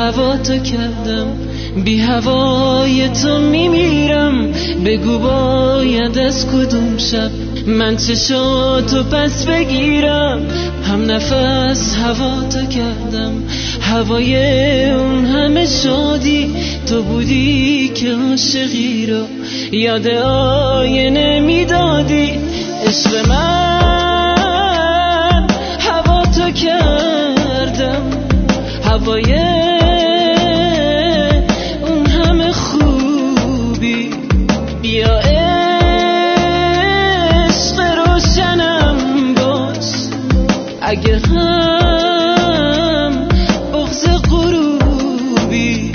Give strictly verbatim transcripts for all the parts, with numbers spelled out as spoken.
هوا تو کردم، بی هوای تو میمیرم. بگو باید از کدوم شب من چشاتو پس بگیرم. هم نفس هوا تو کردم، هوای اون همه شادی تو بودی که عاشقی رو یاد آینه میدادی. عشق من هوا تو کردم، هوای اون همه خوبی. بیا عشق روشنم باش، اگه هم بغض غروبی.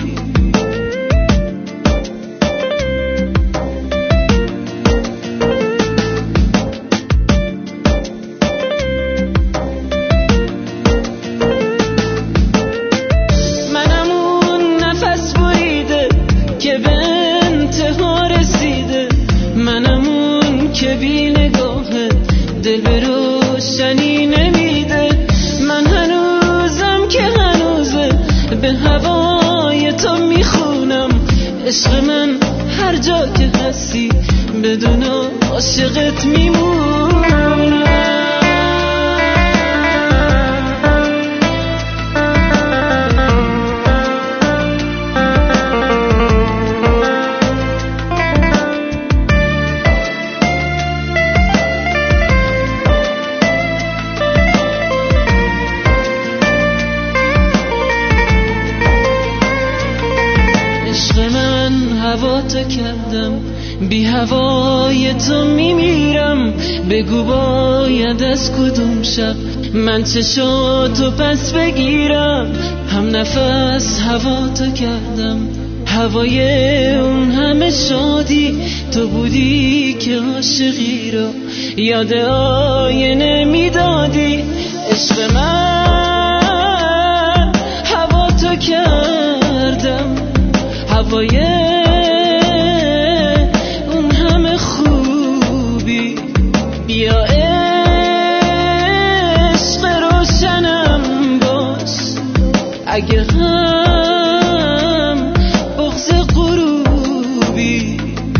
منم اون نفس بریده که به انتها رسیده، منم اون که بی نگاه دل به روشنی نمیده. من هنوزم که هنوزه به هوای تو میخونم. عشق من هر جا که هستی بدون عاشقت میمونم. هوا تو کردم، بی هوای تو میمیرم. بگو باید از کدوم شب من چشاتو پس بگیرم. هم نفس هوا تو کردم، هوای اون همه شادی تو بودی که عاشقی رو یاد آینه میدادی. عشق من هوا تو کردم، هوای بیا عشق روشنم باش، اگه هم بغض غروبی.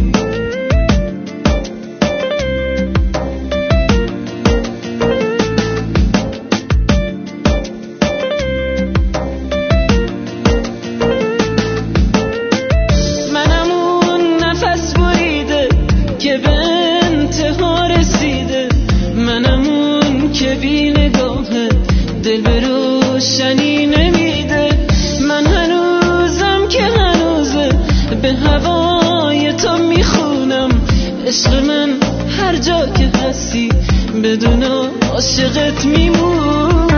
منم اون نفس بریده که به انتها رسیده، منم اون که بی نگاه دل به روشنی نمیده. من هنوزم که هنوزه به هوای تو میخونم. عشق من هر جا که هستی بدون عاشقت میمونم.